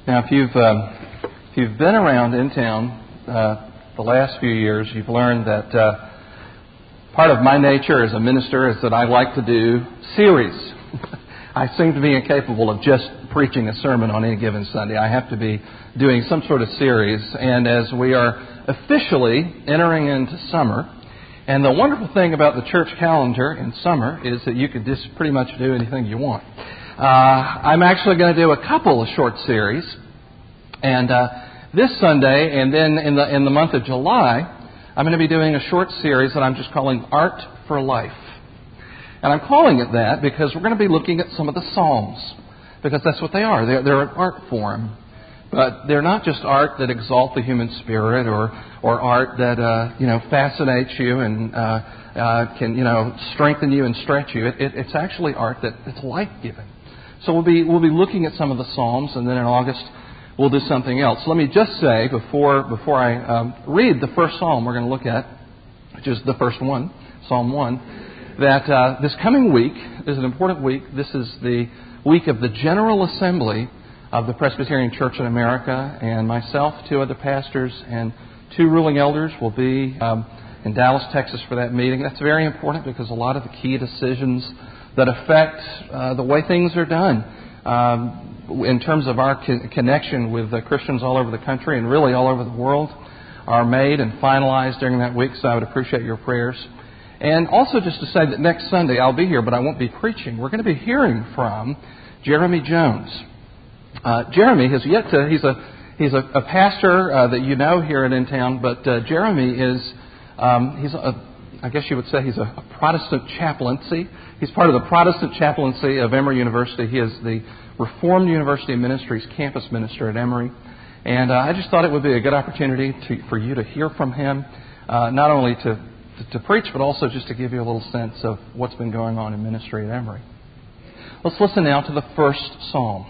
Now, if you've been around in town the last few years, you've learned that part of my nature as a minister is that I like to do series. I seem to be incapable of just preaching a sermon on any given Sunday. I have to be doing some sort of series. And as we are officially entering into summer, and the wonderful thing about the church calendar in summer is that you can just pretty much do anything you want. I'm actually going to do a couple of short series, and this Sunday, and then in the month of July, I'm going to be doing a short series that I'm just calling Art for Life. And I'm calling it that because we're going to be looking at some of the Psalms, because that's what they are. They're an art form, but they're not just art that exalt the human spirit or art that fascinates you and can strengthen you and stretch you. It's actually art that's life-giving. So we'll be looking at some of the Psalms, and then in August we'll do something else. Let me just say before I read the first Psalm we're going to look at, which is the first one, Psalm 1, that this coming week is an important week. This is the week of the General Assembly of the Presbyterian Church in America, and myself, 2 other pastors, and 2 ruling elders will be in Dallas, Texas for that meeting. That's very important because a lot of the key decisions that affect the way things are done in terms of our connection with Christians all over the country and really all over the world are made and finalized during that week, so I would appreciate your prayers. And also just to say that next Sunday I'll be here, but I won't be preaching. We're going to be hearing from Jeremy Jones. Jeremy has yet to, he's a pastor that you know here in town, but Jeremy is, I guess you would say he's a Protestant chaplaincy. He's part of the Protestant chaplaincy of Emory University. He is the Reformed University Ministries campus minister at Emory. And I just thought it would be a good opportunity for you to hear from him, not only to preach, but also just to give you a little sense of what's been going on in ministry at Emory. Let's listen now to the first Psalm.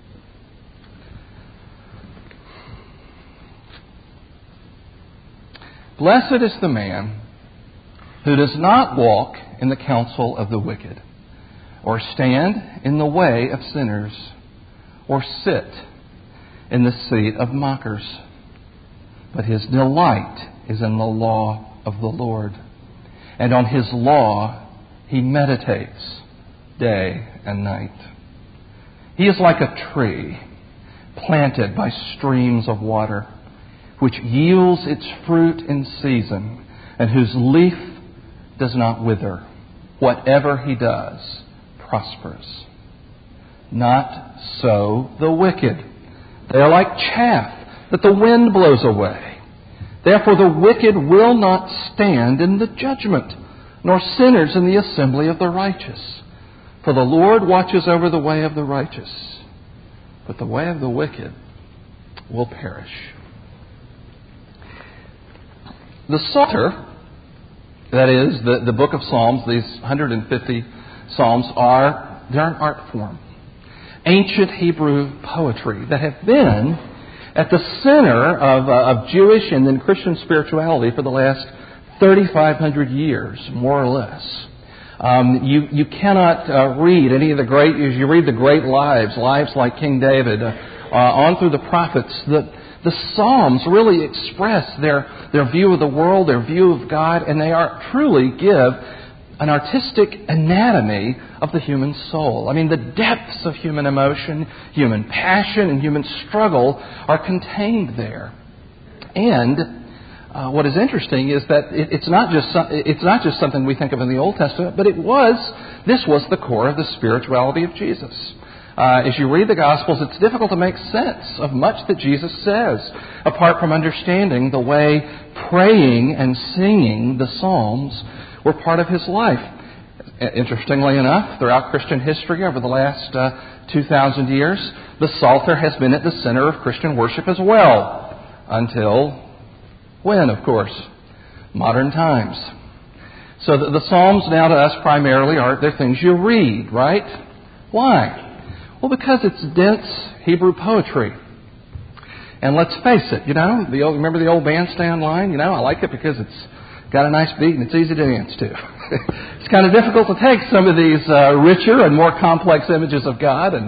Blessed is the man who does not walk in the counsel of the wicked, or stand in the way of sinners, or sit in the seat of mockers. But his delight is in the law of the Lord, and on his law he meditates day and night. He is like a tree planted by streams of water, which yields its fruit in season, and whose leaf does not wither. Whatever he does prospers. Not so the wicked. They are like chaff that the wind blows away. Therefore the wicked will not stand in the judgment, nor sinners in the assembly of the righteous. For the Lord watches over the way of the righteous, but the way of the wicked will perish. The Psalter, that is, the book of Psalms, these 150 Psalms, they're an art form. Ancient Hebrew poetry that have been at the center of Jewish and then Christian spirituality for the last 3,500 years, more or less. You cannot read any of the great, as you read the great lives like King David, on through the prophets, the Psalms really express their view of the world, their view of God, and they truly give an artistic anatomy of the human soul. I mean, the depths of human emotion, human passion, and human struggle are contained there. And what is interesting is that it's not just something we think of in the Old Testament, but this was the core of the spirituality of Jesus. As you read the Gospels, it's difficult to make sense of much that Jesus says, apart from understanding the way praying and singing the Psalms were part of his life. Interestingly enough, throughout Christian history over the last 2,000 years, the Psalter has been at the center of Christian worship as well. Until when, of course? Modern times. So the Psalms now to us primarily they're things you read, right? Why? Well, because it's dense Hebrew poetry. And let's face it, remember the old bandstand line? I like it because it's got a nice beat and it's easy to dance to. It's kind of difficult to take some of these richer and more complex images of God and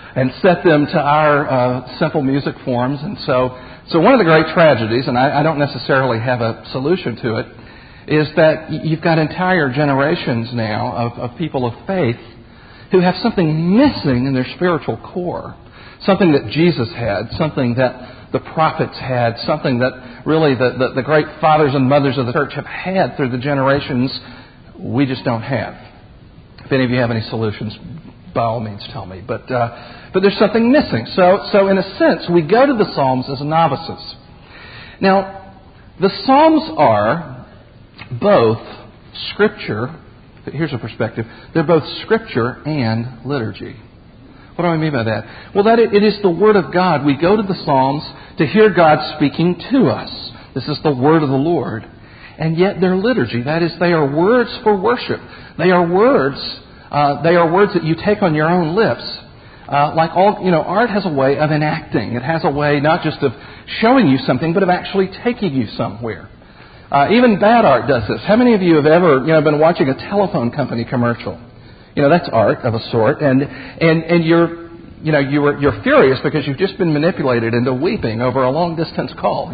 and set them to our simple music forms. And so one of the great tragedies, and I don't necessarily have a solution to it, is that you've got entire generations now of people of faith who have something missing in their spiritual core, something that Jesus had, something that the prophets had, something that really the great fathers and mothers of the church have had through the generations we just don't have. If any of you have any solutions, by all means tell me. But there's something missing. So in a sense, we go to the Psalms as novices. Now, the Psalms are both Scripture. Here's a perspective. They're both Scripture and liturgy. What do I mean by that? Well, that it is the Word of God. We go to the Psalms to hear God speaking to us. This is the Word of the Lord. And yet they're liturgy. That is, they are words for worship. They are words that you take on your own lips. Like all, art has a way of enacting. It has a way not just of showing you something, but of actually taking you somewhere. Even bad art does this. How many of you have ever, been watching a telephone company commercial? That's art of a sort, and you're furious because you've just been manipulated into weeping over a long distance call.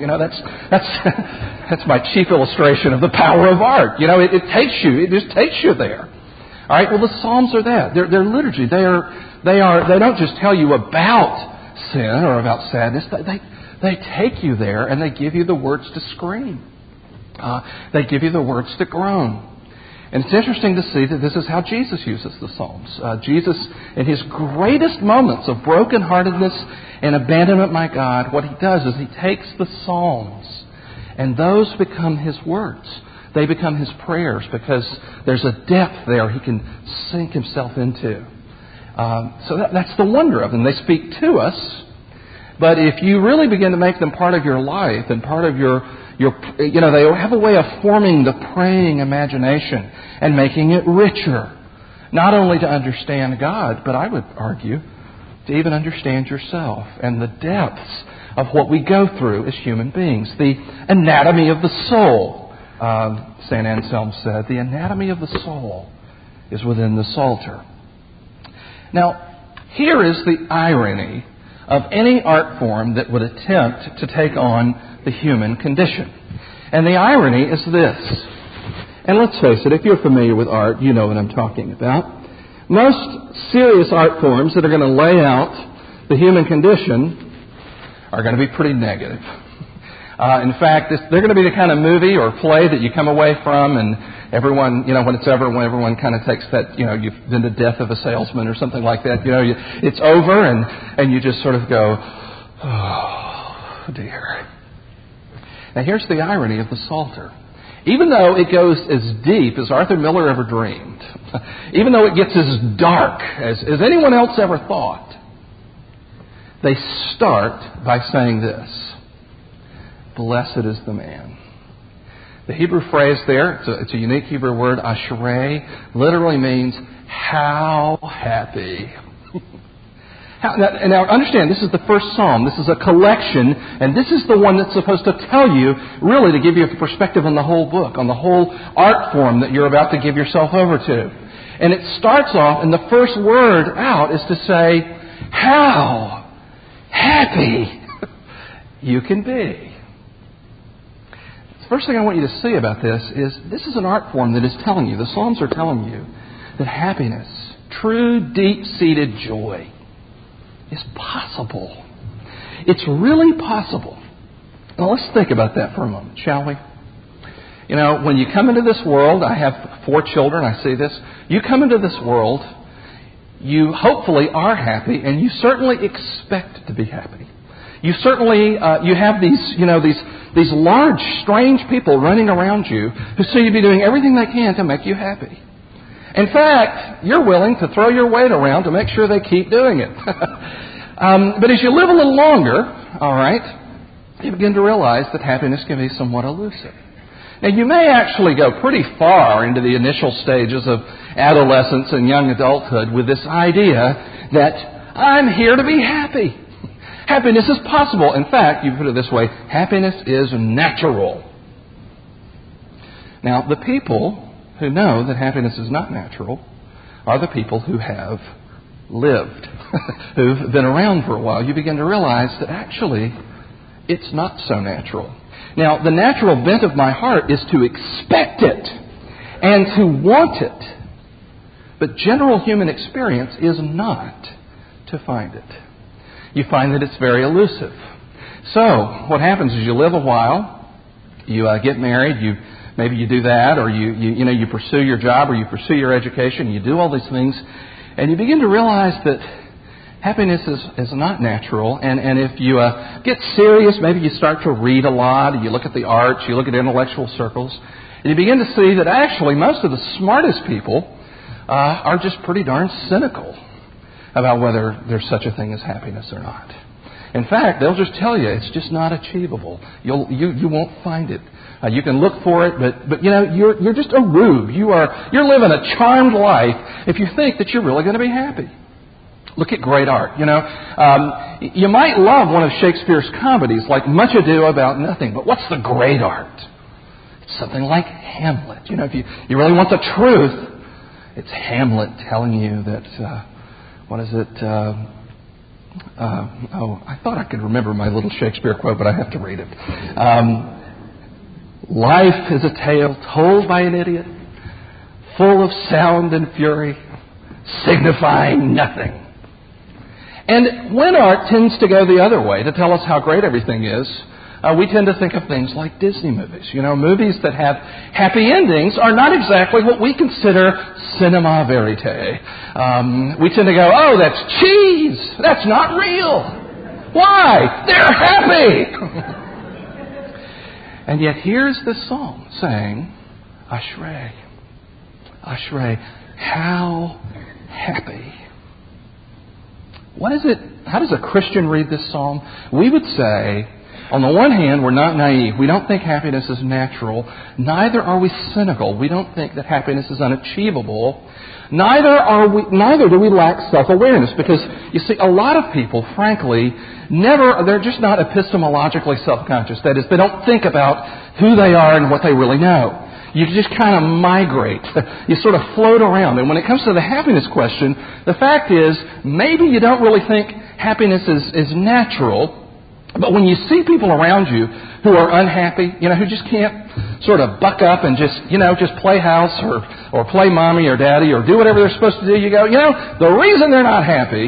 That's my chief illustration of the power of art. It just takes you there. All right. Well, the Psalms are that. They're liturgy. They don't just tell you about sin or about sadness. They take you there and they give you the words to scream. They give you the words to groan. And it's interesting to see that this is how Jesus uses the Psalms. Jesus, in His greatest moments of brokenheartedness and abandonment, my God, what He does is He takes the Psalms and those become His words. They become His prayers because there's a depth there He can sink Himself into. So that's the wonder of them. They speak to us, but if you really begin to make them part of your life and part of your they have a way of forming the praying imagination and making it richer. Not only to understand God, but I would argue to even understand yourself and the depths of what we go through as human beings. The anatomy of the soul. St. Anselm said, the anatomy of the soul is within the Psalter. Now, here is the irony of any art form that would attempt to take on the human condition. And the irony is this. And let's face it, if you're familiar with art, you know what I'm talking about. Most serious art forms that are going to lay out the human condition are going to be pretty negative. In fact, they're going to be the kind of movie or play that you come away from and everyone, when everyone kind of takes that, you've been to Death of a Salesman or something like that, it's over and you just sort of go, oh dear. Now here's the irony of the Psalter. Even though it goes as deep as Arthur Miller ever dreamed, even though it gets as dark as anyone else ever thought, they start by saying this: blessed is the man. The Hebrew phrase there, it's a unique Hebrew word, ashrei, literally means how happy. Now understand, this is the first psalm. This is a collection, and this is the one that's supposed to tell you, really to give you a perspective on the whole book, on the whole art form that you're about to give yourself over to. And it starts off, and the first word out is to say, how happy you can be. The first thing I want you to see about this is an art form that is telling you, the Psalms are telling you, that happiness, true, deep-seated joy, is possible. It's really possible. Now let's think about that for a moment, shall we? When you come into this world, I have 4 children, I see this. You come into this world, you hopefully are happy, and you certainly expect to be happy. You certainly, you have these large, strange people running around you who see you be doing everything they can to make you happy. In fact, you're willing to throw your weight around to make sure they keep doing it. But as you live a little longer, all right, you begin to realize that happiness can be somewhat elusive. Now, you may actually go pretty far into the initial stages of adolescence and young adulthood with this idea that I'm here to be happy. Happiness is possible. In fact, you put it this way, happiness is natural. Now, the people who know that happiness is not natural are the people who have lived, who've been around for a while, you begin to realize that actually it's not so natural. Now, the natural bent of my heart is to expect it and to want it. But general human experience is not to find it. You find that it's very elusive. So, what happens is you live a while, you get married, maybe you do that, or you pursue your job, or you pursue your education, you do all these things, and you begin to realize that happiness is not natural. And if you get serious, maybe you start to read a lot, you look at the arts, you look at intellectual circles, and you begin to see that actually most of the smartest people are just pretty darn cynical about whether there's such a thing as happiness or not. In fact, they'll just tell you it's just not achievable. You won't find it. You can look for it, but you're just a rube. You're living a charmed life if you think that you're really going to be happy. Look at great art. You might love one of Shakespeare's comedies, like Much Ado About Nothing. But what's the great art? It's something like Hamlet. If you really want the truth, it's Hamlet telling you that, I thought I could remember my little Shakespeare quote, but I have to read it. Life is a tale told by an idiot, full of sound and fury, signifying nothing. And when art tends to go the other way, to tell us how great everything is, we tend to think of things like Disney movies. Movies that have happy endings are not exactly what we consider cinema verite. We tend to go, oh, that's cheese. That's not real. Why? They're happy. And yet here's this song saying, Ashrei, Ashrei, how happy. What is it? How does a Christian read this psalm? We would say, on the one hand, we're not naive. We don't think happiness is natural. Neither are we cynical. We don't think that happiness is unachievable. Neither do we lack self-awareness, because you see, a lot of people, frankly, they're just not epistemologically self-conscious. That is, they don't think about who they are and what they really know. You just kind of migrate. You sort of float around. And when it comes to the happiness question, the fact is, maybe you don't really think happiness is natural. But when you see people around you who are unhappy, who just can't sort of buck up and just play house or play mommy or daddy or do whatever they're supposed to do, you go, the reason they're not happy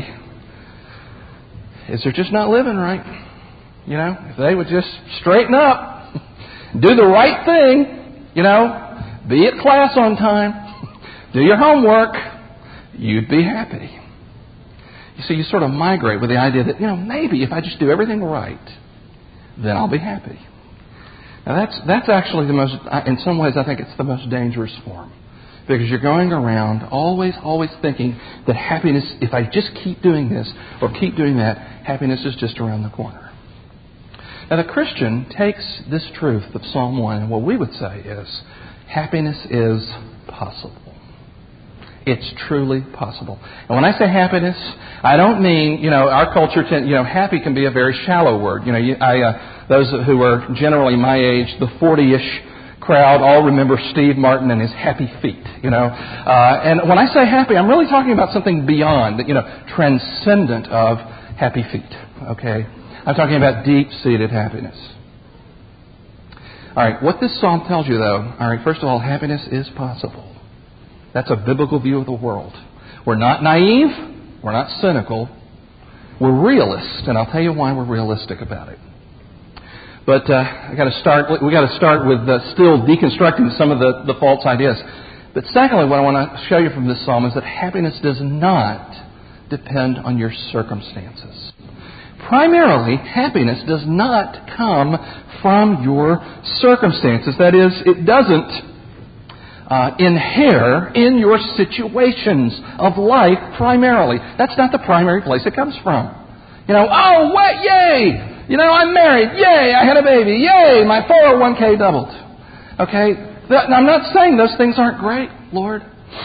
is they're just not living right. If they would just straighten up, do the right thing, be at class on time, do your homework, you'd be happy. You see, you sort of migrate with the idea that, maybe if I just do everything right, then I'll be happy. Now that's actually in some ways I think it's the most dangerous form. Because you're going around always thinking that happiness, if I just keep doing this or keep doing that, happiness is just around the corner. Now the Christian takes this truth of Psalm 1 and what we would say is, happiness is possible. It's truly possible. And when I say happiness, I don't mean, our culture, happy can be a very shallow word. Those who are generally my age, the 40-ish crowd, all remember Steve Martin and his happy feet, And when I say happy, I'm really talking about something beyond, transcendent of happy feet, okay? I'm talking about deep-seated happiness. All right, what this psalm tells you, though, first of all, happiness is possible. That's a biblical view of the world. We're not naive. We're not cynical. We're realists, and I'll tell you why we're realistic about it. But we got to start with still deconstructing some of the false ideas. But secondly, what I want to show you from this psalm is that happiness does not depend on your circumstances. Primarily, happiness does not come from your circumstances. That is, it doesn't inhere in your situations of life primarily. That's not the primary place it comes from. Oh, what? Yay! I'm married. Yay! I had a baby. Yay! My 401k doubled. Okay? I'm not saying those things aren't great, Lord.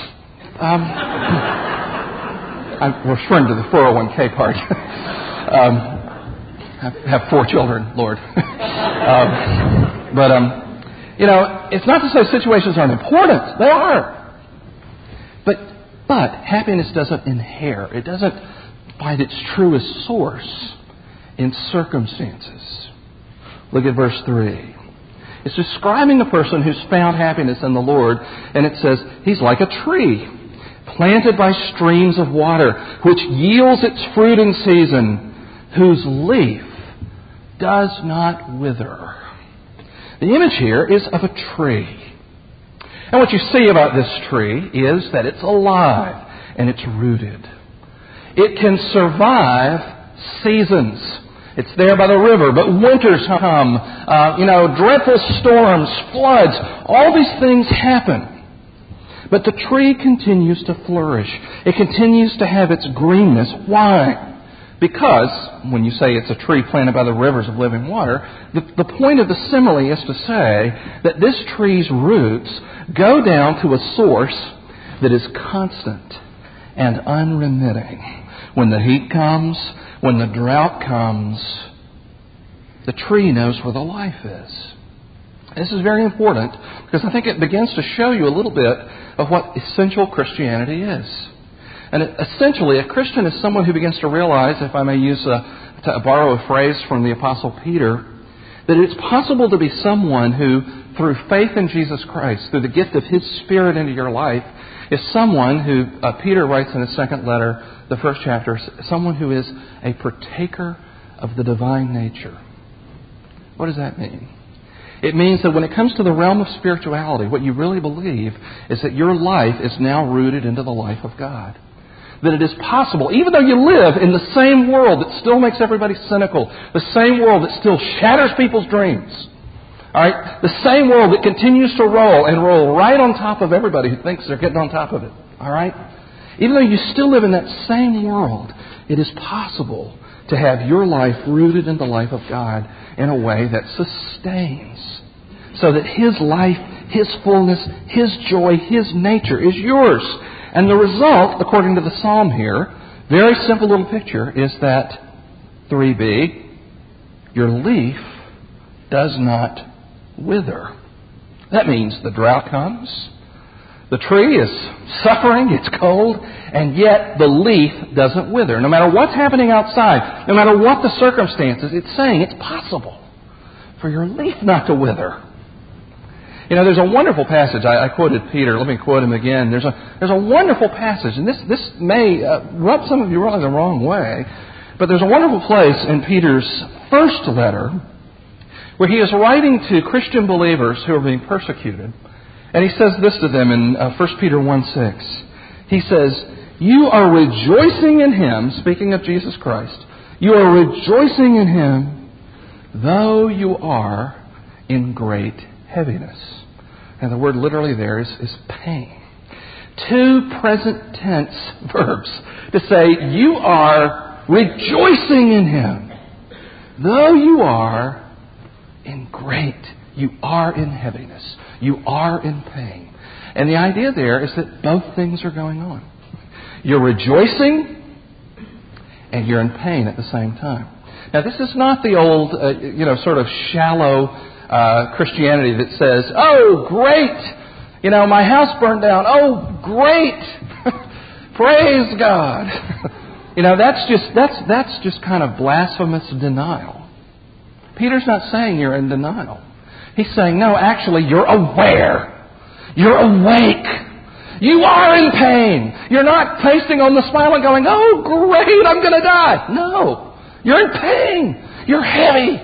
I'm referring to the 401k part. I have 4 children, Lord. It's not to say situations aren't important. They are. But But happiness doesn't inhere. It doesn't find its truest source in circumstances. Look at verse 3. It's describing a person who's found happiness in the Lord, and it says, he's like a tree planted by streams of water, which yields its fruit in season, whose leaf does not wither. The image here is of a tree. And what you see about this tree is that it's alive and it's rooted. It can survive seasons. It's there by the river, but winters come, dreadful storms, floods, all these things happen. But the tree continues to flourish. It continues to have its greenness. Why? Because, when you say it's a tree planted by the rivers of living water, the point of the simile is to say that this tree's roots go down to a source that is constant and unremitting. When the heat comes, when the drought comes, the tree knows where the life is. This is very important because I think it begins to show you a little bit of what essential Christianity is. And essentially, a Christian is someone who begins to realize, if I may to borrow a phrase from the Apostle Peter, that it's possible to be someone who, through faith in Jesus Christ, through the gift of His Spirit into your life, is someone who, Peter writes in his second letter, the first chapter, someone who is a partaker of the divine nature. What does that mean? It means that when it comes to the realm of spirituality, what you really believe is that your life is now rooted into the life of God. That it is possible, even though you live in the same world that still makes everybody cynical, the same world that still shatters people's dreams, all right, the same world that continues to roll right on top of everybody who thinks they're getting on top of it, all right? Even though you still live in that same world, it is possible to have your life rooted in the life of God in a way that sustains, so that His life, His fullness, His joy, His nature is yours. And the result, according to the psalm here, very simple little picture, is that 3b, your leaf does not wither. That means the drought comes, the tree is suffering, it's cold, and yet the leaf doesn't wither. No matter what's happening outside, no matter what the circumstances, it's saying it's possible for your leaf not to wither. You know, there's a wonderful passage. I quoted Peter. Let me quote him again. There's a wonderful passage, and this may rub some of you the wrong way, but there's a wonderful place in Peter's first letter where he is writing to Christian believers who are being persecuted. And he says this to them in 1 Peter 1:6. He says, "You are rejoicing in Him," speaking of Jesus Christ, "you are rejoicing in Him, though you are in great heaviness." And the word literally there is pain. Two present tense verbs to say you are rejoicing in Him, though you are you are in heaviness. You are in pain. And the idea there is that both things are going on. You're rejoicing and you're in pain at the same time. Now, this is not the old, sort of shallow Christianity that says, "Oh, great! My house burned down. Oh, great! Praise God!" That's just kind of blasphemous denial. Peter's not saying you're in denial. He's saying, no, actually, you're aware. You're awake. You are in pain. You're not pasting on the smile and going, "Oh, great, I'm going to die." No. You're in pain. You're heavy.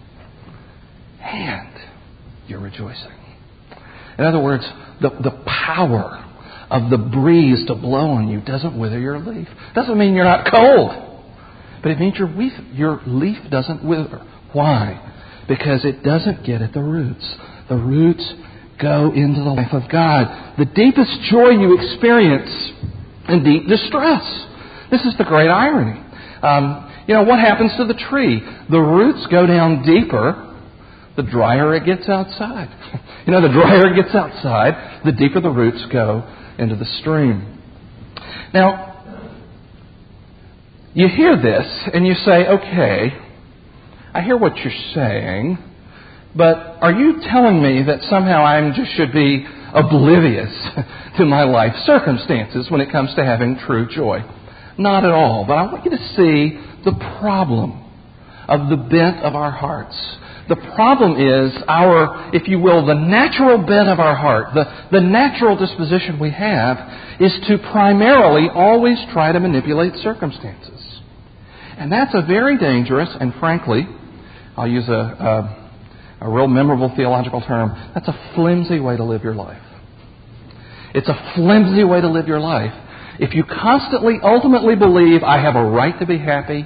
And you're rejoicing. In other words, the power of the breeze to blow on you doesn't wither your leaf. Doesn't mean you're not cold. But it means your leaf doesn't wither. Why? Because it doesn't get at the roots. The roots go into the life of God. The deepest joy you experience in deep distress. This is the great irony. What happens to the tree? The roots go down deeper, the drier it gets outside. The drier it gets outside, the deeper the roots go into the stream. Now, you hear this and you say, "Okay, I hear what you're saying, but are you telling me that somehow I just should be oblivious to my life circumstances when it comes to having true joy. Not at all. But I want you to see the problem of the bent of our hearts. The problem is our, if you will, the natural bent of our heart, the natural disposition we have is to primarily always try to manipulate circumstances. And that's a very dangerous and frankly, I'll use a real memorable theological term, that's a flimsy way to live your life. It's a flimsy way to live your life. If you constantly, ultimately believe, I have a right to be happy,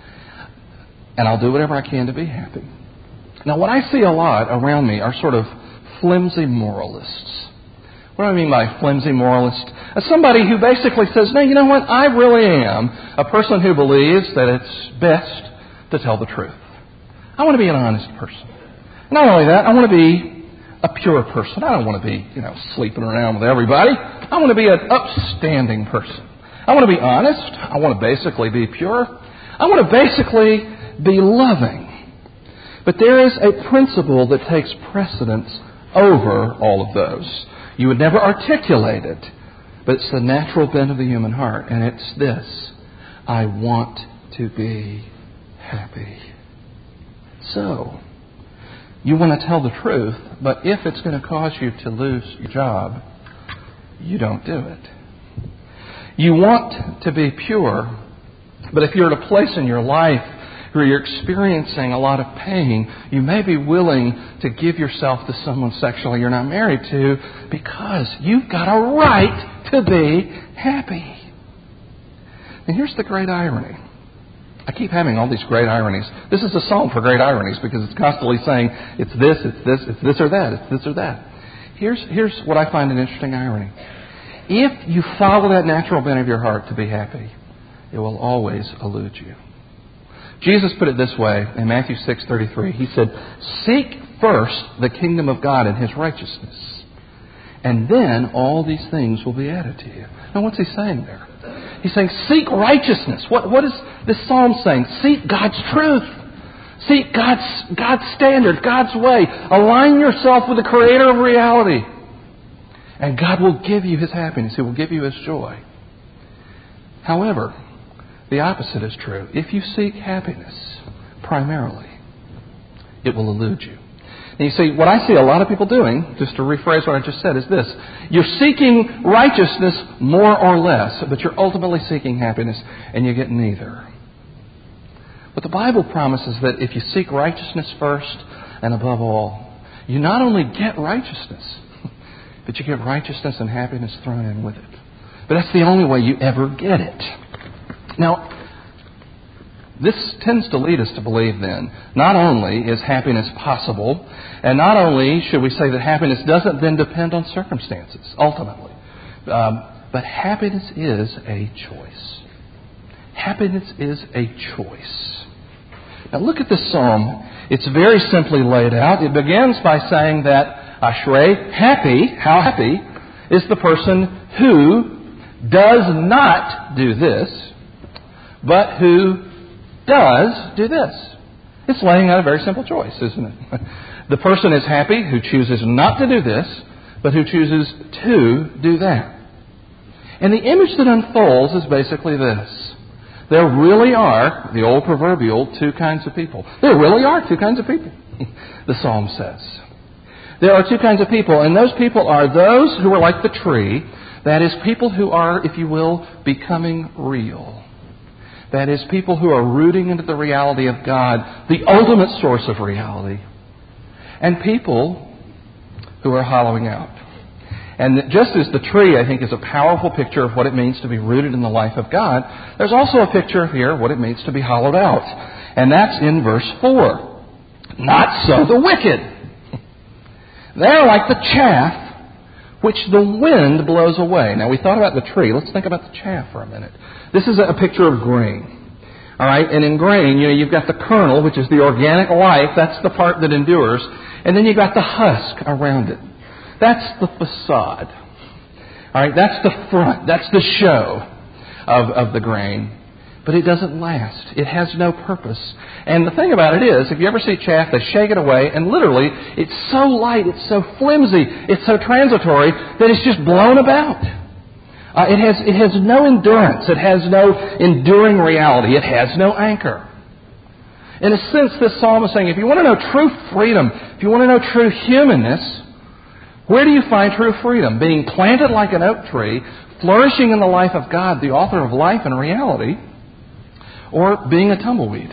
and I'll do whatever I can to be happy. Now, what I see a lot around me are sort of flimsy moralists. What do I mean by flimsy moralist? As somebody who basically says, no, you know what, I really am a person who believes that it's best to tell the truth. I want to be an honest person. Not only that, I want to be a pure person. I don't want to be, sleeping around with everybody. I want to be an upstanding person. I want to be honest. I want to basically be pure. I want to basically be loving. But there is a principle that takes precedence over all of those. You would never articulate it, but it's the natural bent of the human heart, and it's this: I want to be happy. So, you want to tell the truth, but if it's going to cause you to lose your job, you don't do it. You want to be pure, but if you're at a place in your life where you're experiencing a lot of pain, you may be willing to give yourself to someone sexually you're not married to because you've got a right to be happy. And here's the great irony. I keep having all these great ironies. This is a psalm for great ironies because it's constantly saying, it's this or that, it's this or that. Here's what I find an interesting irony. If you follow that natural bent of your heart to be happy, it will always elude you. Jesus put it this way in Matthew 6:33. He said, seek first the kingdom of God and His righteousness, and then all these things will be added to you. Now what's He saying there? He's saying, seek righteousness. What is this psalm saying? Seek God's truth. Seek God's standard, God's way. Align yourself with the Creator of reality. And God will give you His happiness. He will give you His joy. However, the opposite is true. If you seek happiness primarily, it will elude you. And you see, what I see a lot of people doing, just to rephrase what I just said, is this. You're seeking righteousness more or less, but you're ultimately seeking happiness, and you get neither. But the Bible promises that if you seek righteousness first and above all, you not only get righteousness, but you get righteousness and happiness thrown in with it. But that's the only way you ever get it. Now, this tends to lead us to believe then, not only is happiness possible, and not only should we say that happiness doesn't then depend on circumstances, ultimately, but happiness is a choice. Happiness is a choice. Now look at this psalm. It's very simply laid out. It begins by saying that Ashrei, happy, how happy, is the person who does not do this, but who does do this. It's laying out a very simple choice, isn't it? The person is happy who chooses not to do this, but who chooses to do that. And the image that unfolds is basically this. There really are, the old proverbial, two kinds of people. There really are two kinds of people, the psalm says. There are two kinds of people, and those people are those who are like the tree. That is, people who are, if you will, becoming real. That is, people who are rooting into the reality of God, the ultimate source of reality. And people who are hollowing out. And just as the tree, I think, is a powerful picture of what it means to be rooted in the life of God, there's also a picture here of what it means to be hollowed out. And that's in verse 4. Not so the wicked. They're like the chaff which the wind blows away. Now, we thought about the tree. Let's think about the chaff for a minute. This is a picture of grain. All right? And in grain, you've got the kernel, which is the organic life. That's the part that endures. And then you've got the husk around it. That's the facade. All right? That's the front. That's the show of the grain. but it doesn't last. It has no purpose. And the thing about it is, if you ever see chaff, they shake it away, and literally, it's so light, it's so flimsy, it's so transitory, that it's just blown about. It has no endurance. It has no enduring reality. It has no anchor. In a sense, this psalm is saying, if you want to know true freedom, if you want to know true humanness, where do you find true freedom? Being planted like an oak tree, flourishing in the life of God, the author of life and reality, or being a tumbleweed?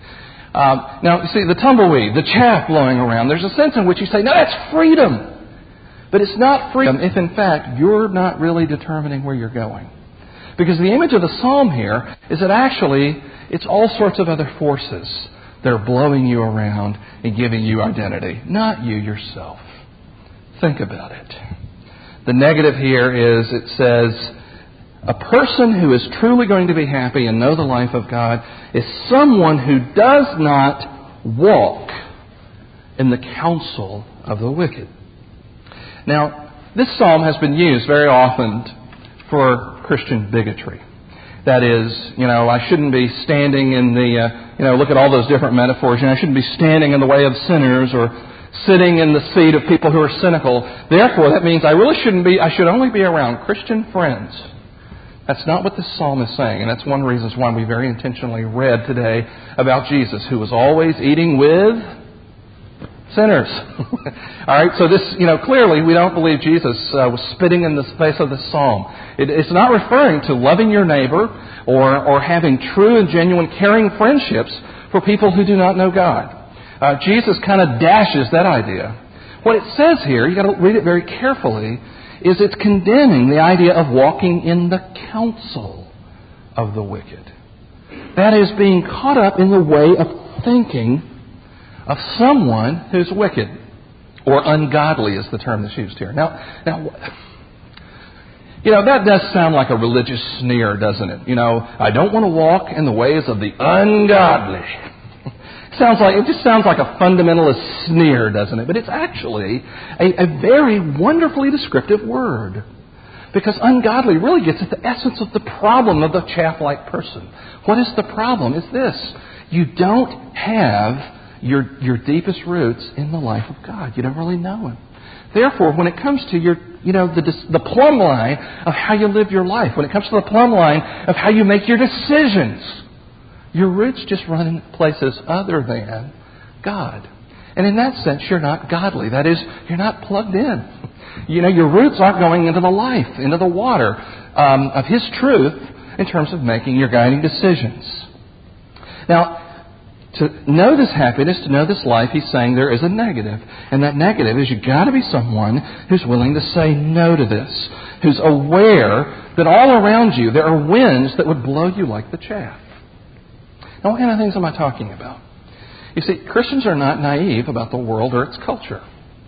Now, you see, the tumbleweed, the chaff blowing around, there's a sense in which you say, no, that's freedom. But it's not freedom if, in fact, you're not really determining where you're going. Because the image of the psalm here is that actually it's all sorts of other forces that are blowing you around and giving you identity, not you yourself. Think about it. The negative here is it says, a person who is truly going to be happy and know the life of God is someone who does not walk in the counsel of the wicked. Now, this psalm has been used very often for Christian bigotry. That is, I shouldn't be standing in the, look at all those different metaphors. I shouldn't be standing in the way of sinners or sitting in the seat of people who are cynical. Therefore, that means I should only be around Christian friends. That's not what this psalm is saying, and that's one of the reasons why we very intentionally read today about Jesus, who was always eating with sinners. All right, so this, clearly we don't believe Jesus was spitting in the face of the psalm. It's not referring to loving your neighbor or having true and genuine caring friendships for people who do not know God. Jesus kind of dashes that idea. What it says here, you've got to read it very carefully, is it's condemning the idea of walking in the counsel of the wicked. That is, being caught up in the way of thinking of someone who's wicked, or ungodly is the term that's used here. Now, that does sound like a religious sneer, doesn't it? I don't want to walk in the ways of the ungodly. It just sounds like a fundamentalist sneer, doesn't it? But it's actually a very wonderfully descriptive word. Because ungodly really gets at the essence of the problem of the chaff-like person. What is the problem? It's this. You don't have your deepest roots in the life of God. You don't really know Him. Therefore, when it comes to the plumb line of how you live your life, when it comes to the plumb line of how you make your decisions, your roots just run in places other than God. And in that sense, you're not godly. That is, you're not plugged in. Your roots aren't going into the life, into the water of His truth in terms of making your guiding decisions. Now, to know this happiness, to know this life, he's saying there is a negative. And that negative is you've got to be someone who's willing to say no to this, who's aware that all around you there are winds that would blow you like the chaff. Now, what kind of things am I talking about? You see, Christians are not naive about the world or its culture.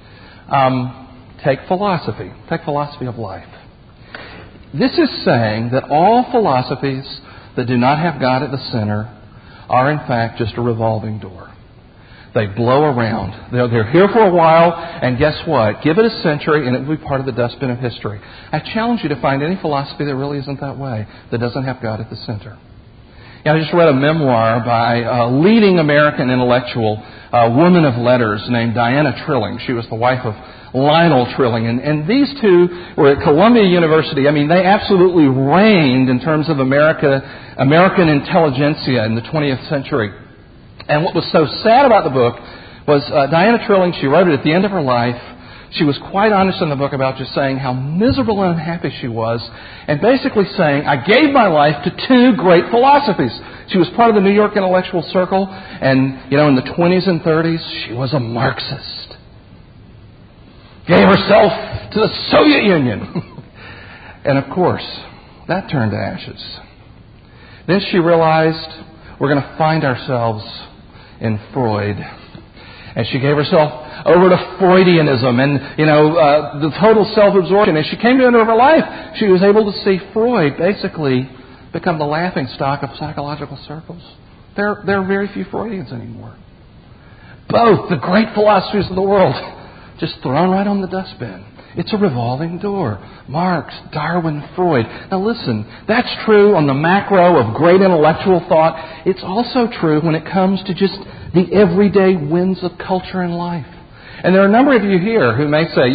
Take philosophy. Take philosophy of life. This is saying that all philosophies that do not have God at the center are in fact just a revolving door. They blow around. They're here for a while, and guess what? Give it a century and it will be part of the dustbin of history. I challenge you to find any philosophy that really isn't that way, that doesn't have God at the center. I just read a memoir by a leading American intellectual, a woman of letters named Diana Trilling. She was the wife of Lionel Trilling. And these two were at Columbia University. They absolutely reigned in terms of American intelligentsia in the 20th century. And what was so sad about the book was Diana Trilling, she wrote it at the end of her life. She was quite honest in the book about just saying how miserable and unhappy she was, and basically saying, I gave my life to two great philosophies. She was part of the New York intellectual circle, and, in the 20s and 30s, she was a Marxist. Gave herself to the Soviet Union. And, of course, that turned to ashes. Then she realized we're going to find ourselves in Freud. And she gave herself over to Freudianism and, the total self-absorption. As she came to the end of her life, she was able to see Freud basically become the laughingstock of psychological circles. There are very few Freudians anymore. Both the great philosophies of the world just thrown right on the dustbin. It's a revolving door. Marx, Darwin, Freud. Now listen, that's true on the macro of great intellectual thought. It's also true when it comes to just the everyday winds of culture and life. And there are a number of you here who may say,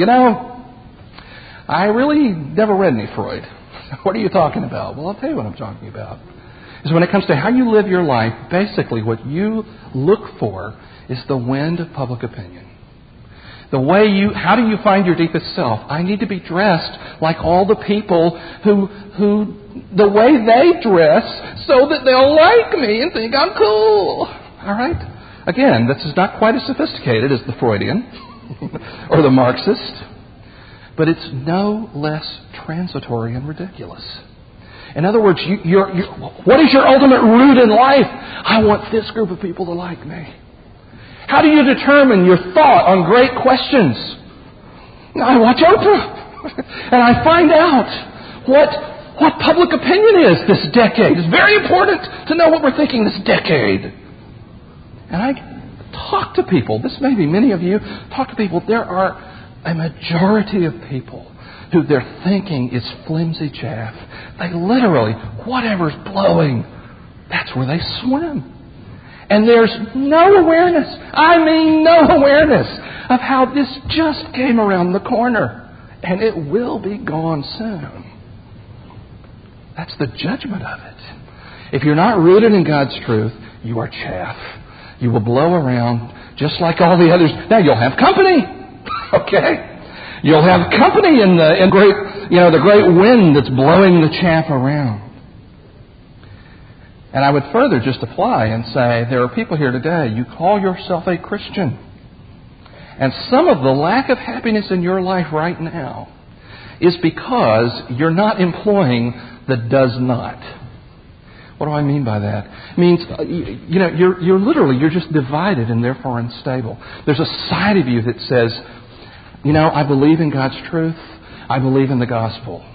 I really never read any Freud. What are you talking about? Well, I'll tell you what I'm talking about. Is when it comes to how you live your life, basically what you look for is the wind of public opinion. How do you find your deepest self? I need to be dressed like all the people who the way they dress so that they'll like me and think I'm cool. All right? Again, this is not quite as sophisticated as the Freudian or the Marxist, but it's no less transitory and ridiculous. In other words, what is your ultimate root in life? I want this group of people to like me. How do you determine your thought on great questions? I watch Oprah, and I find out what public opinion is this decade. It's very important to know what we're thinking this decade. And I talk to people. This may be many of you. Talk to people. There are a majority of people who their thinking is flimsy chaff. They literally, whatever's blowing, that's where they swim. And there's no awareness, no awareness of how this just came around the corner. And it will be gone soon. That's the judgment of it. If you're not rooted in God's truth, you are chaff. You will blow around just like all the others. Now you'll have company. Okay? You'll have company in the great wind that's blowing the chaff around. And I would further just apply and say, there are people here today, you call yourself a Christian. And some of the lack of happiness in your life right now is because you're not employing the does not. What do I mean by that? It means, you're just divided and therefore unstable. There's a side of you that says, I believe in God's truth. I believe in the gospel.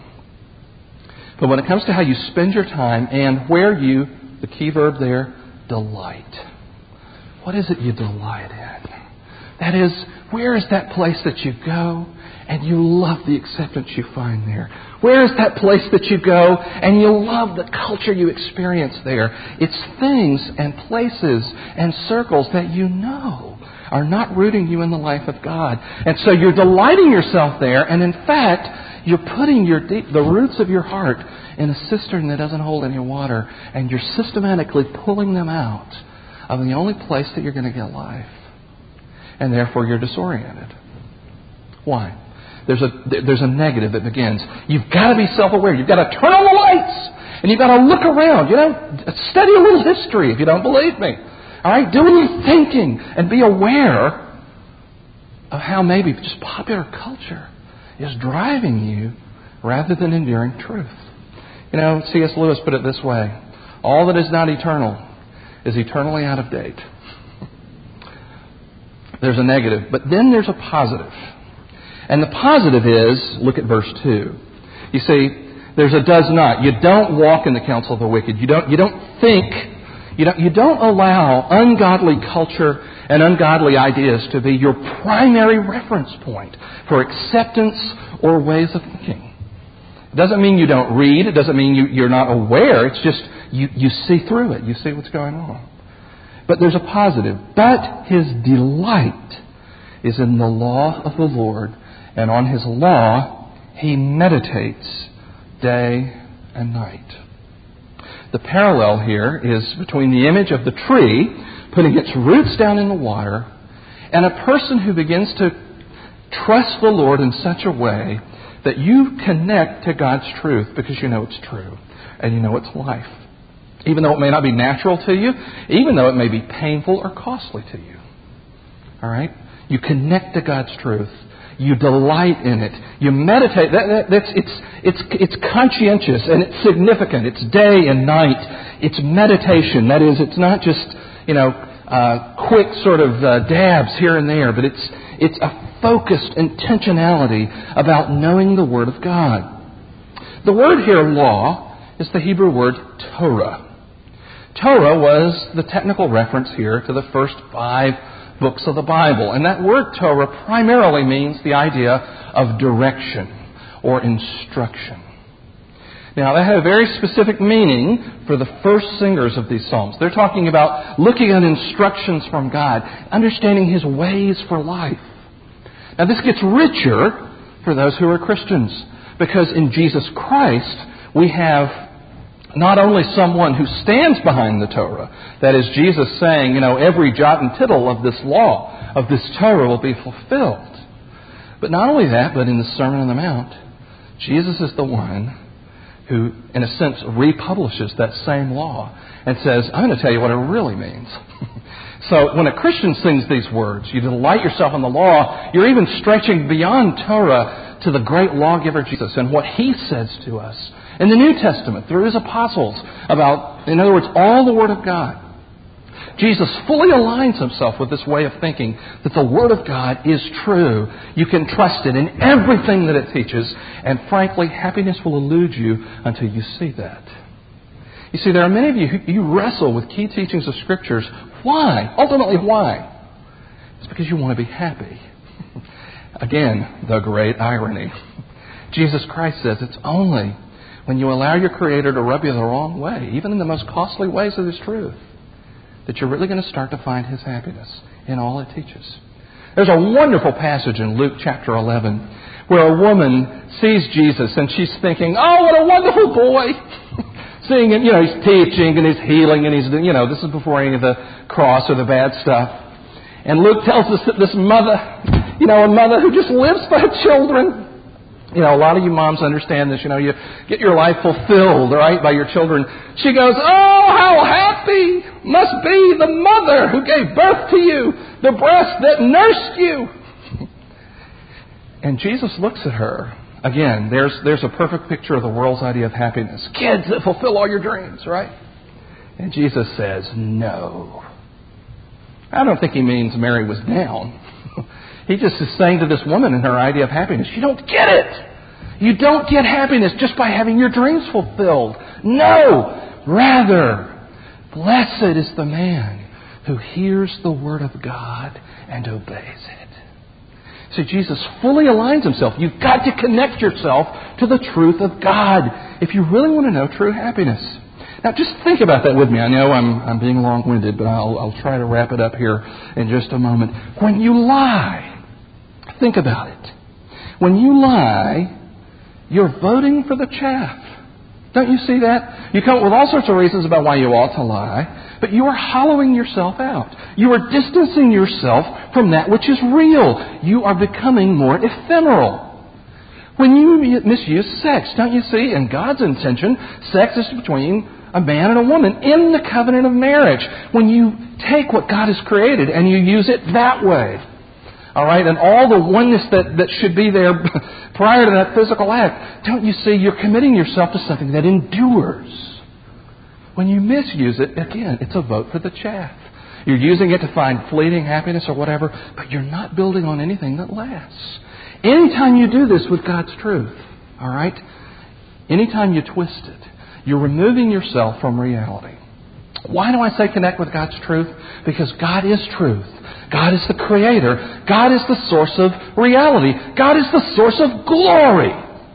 But when it comes to how you spend your time and where you, the key verb there, delight. What is it you delight in? That is, where is that place that you go and you love the acceptance you find there? Where is that place that you go and you love the culture you experience there? It's things and places and circles that you know are not rooting you in the life of God. And so you're delighting yourself there, and in fact, you're putting the roots of your heart in a cistern that doesn't hold any water, and you're systematically pulling them out of the only place that you're going to get life. And therefore you're disoriented. Why? There's a negative that begins. You've got to be self-aware. You've got to turn on the lights. And you've got to look around. Study a little history if you don't believe me. All right? Do a little thinking and be aware of how maybe just popular culture is driving you rather than enduring truth. C.S. Lewis put it this way. All that is not eternal is eternally out of date. There's a negative. But then there's a positive. And the positive is, look at verse 2. You see, there's a does not. You don't walk in the counsel of the wicked. You don't think. You don't allow ungodly culture and ungodly ideas to be your primary reference point for acceptance or ways of thinking. It doesn't mean you don't read. It doesn't mean you're not aware. It's just you see through it. You see what's going on. But there's a positive. But his delight is in the law of the Lord, and on his law he meditates day and night. The parallel here is between the image of the tree putting its roots down in the water and a person who begins to trust the Lord in such a way that you connect to God's truth because you know it's true and you know it's life. Even though it may not be natural to you, even though it may be painful or costly to you. All right? You connect to God's truth. You delight in it. You meditate. It's conscientious and it's significant. It's day and night. It's meditation. That is, it's not just quick sort of dabs here and there, but it's a focused intentionality about knowing the Word of God. The word here, law, is the Hebrew word Torah. Torah was the technical reference here to the first 5 books of the Bible. And that word Torah primarily means the idea of direction or instruction. Now, that had a very specific meaning for the first singers of these psalms. They're talking about looking at instructions from God, understanding His ways for life. Now, this gets richer for those who are Christians, because in Jesus Christ, we have not only someone who stands behind the Torah, that is Jesus saying, every jot and tittle of this law, of this Torah will be fulfilled. But not only that, but in the Sermon on the Mount, Jesus is the one who, in a sense, republishes that same law and says, I'm going to tell you what it really means. So when a Christian sings these words, you delight yourself in the law, you're even stretching beyond Torah to the great lawgiver Jesus and what He says to us in the New Testament through His apostles about, in other words, all the Word of God. Jesus fully aligns Himself with this way of thinking that the Word of God is true. You can trust it in everything that it teaches. And frankly, happiness will elude you until you see that. You see, there are many of you who wrestle with key teachings of Scriptures. Why? Ultimately, why? It's because you want to be happy. Again, the great irony. Jesus Christ says it's only when you allow your Creator to rub you the wrong way, even in the most costly ways of His truth, that you're really going to start to find His happiness in all it teaches. There's a wonderful passage in Luke chapter 11 where a woman sees Jesus and she's thinking, oh, what a wonderful boy. Seeing him, he's teaching and he's healing and he's, this is before any of the cross or the bad stuff. And Luke tells us that this mother, a mother who just lives for her children. A lot of you moms understand this. You get your life fulfilled, right, by your children. She goes, oh, how happy must be the mother who gave birth to you, the breast that nursed you. And Jesus looks at her. Again, there's a perfect picture of the world's idea of happiness. Kids that fulfill all your dreams, right? And Jesus says, no. I don't think He means Mary was down. He just is saying to this woman in her idea of happiness, you don't get it. You don't get happiness just by having your dreams fulfilled. No. Rather, blessed is the man who hears the word of God and obeys it. See, Jesus fully aligns Himself. You've got to connect yourself to the truth of God if you really want to know true happiness. Now, just think about that with me. I know I'm being long-winded, but I'll try to wrap it up here in just a moment. When you lie, think about it. When you lie, you're voting for the chaff. Don't you see that? You come up with all sorts of reasons about why you ought to lie, but you are hollowing yourself out. You are distancing yourself from that which is real. You are becoming more ephemeral. When you misuse sex, don't you see? In God's intention, sex is between a man and a woman in the covenant of marriage. When you take what God has created and you use it that way, all right, and all the oneness that should be there prior to that physical act, don't you see, you're committing yourself to something that endures. When you misuse it, again, it's a vote for the chaff. You're using it to find fleeting happiness or whatever, but you're not building on anything that lasts. Anytime you do this with God's truth, all right, anytime you twist it, you're removing yourself from reality. Why do I say connect with God's truth? Because God is truth. God is the Creator. God is the source of reality. God is the source of glory.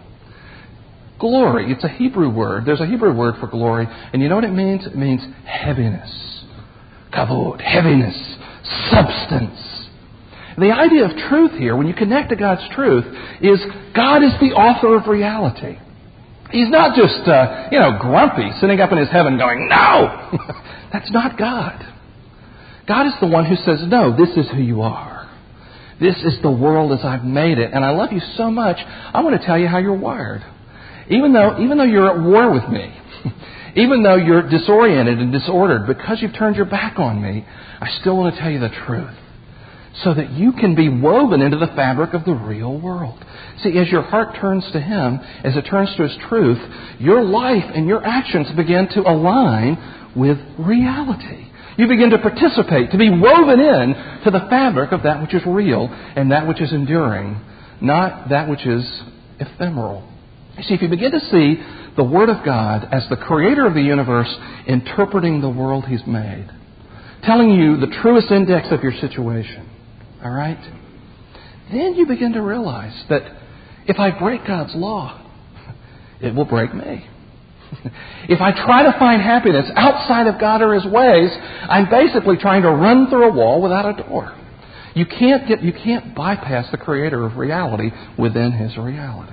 Glory, it's a Hebrew word. There's a Hebrew word for glory. And you know what it means? It means heaviness. Kavod, heaviness, substance. The idea of truth here, when you connect to God's truth, is God is the author of reality. He's not just, grumpy, sitting up in His heaven going, no! That's not God. God is the one who says, no, this is who you are. This is the world as I've made it. And I love you so much, I want to tell you how you're wired. Even though you're at war with me, even though you're disoriented and disordered, because you've turned your back on me, I still want to tell you the truth, so that you can be woven into the fabric of the real world. See, as your heart turns to Him, as it turns to His truth, your life and your actions begin to align with reality. You begin to participate, to be woven in to the fabric of that which is real and that which is enduring, not that which is ephemeral. You see, if you begin to see the Word of God as the Creator of the universe interpreting the world He's made, telling you the truest index of your situation, all right? Then you begin to realize that If I break God's law, it will break me. If I try to find happiness outside of God or His ways, I'm basically trying to run through a wall without a door. You can't bypass the Creator of reality within His reality.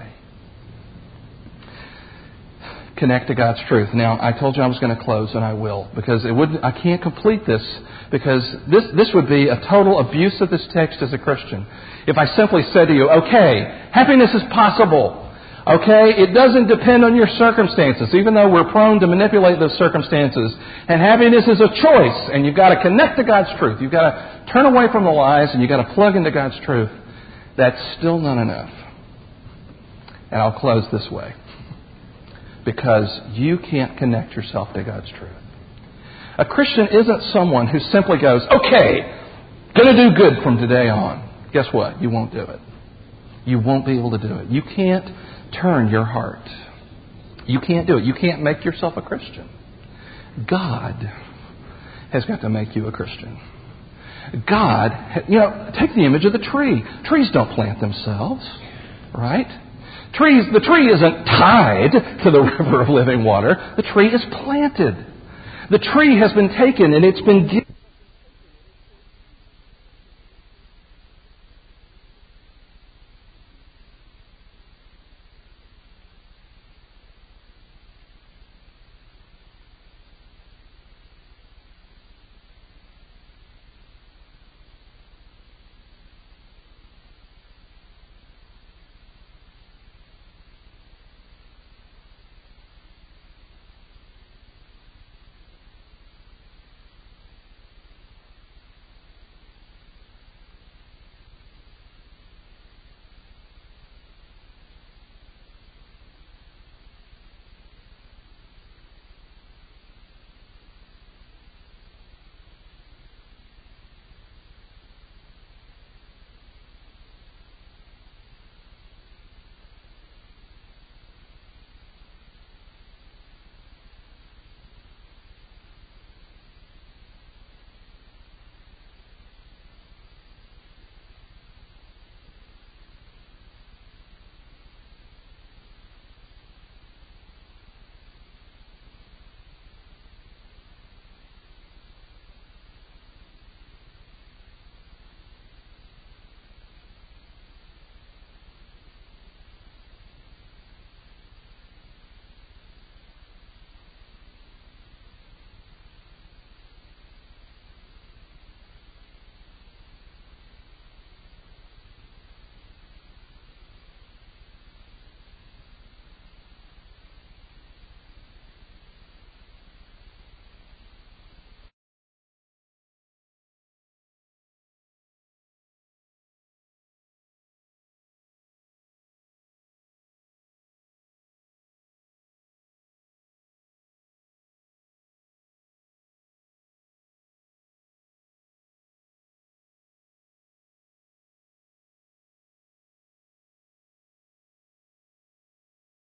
Connect to God's truth. Now, I told you I was going to close, and I will, because I can't complete this, because this would be a total abuse of this text as a Christian. If I simply said to you, okay, happiness is possible. Okay, it doesn't depend on your circumstances, even though we're prone to manipulate those circumstances. And happiness is a choice, and you've got to connect to God's truth. You've got to turn away from the lies, and you've got to plug into God's truth. That's still not enough. And I'll close this way. Because you can't connect yourself to God's truth. A Christian isn't someone who simply goes, okay, going to do good from today on. Guess what? You won't do it. You won't be able to do it. You can't turn your heart. You can't do it. You can't make yourself a Christian. God has got to make you a Christian. God, take the image of the tree. Trees don't plant themselves, right? The tree isn't tied to the river of living water. The tree is planted. The tree has been taken and it's been given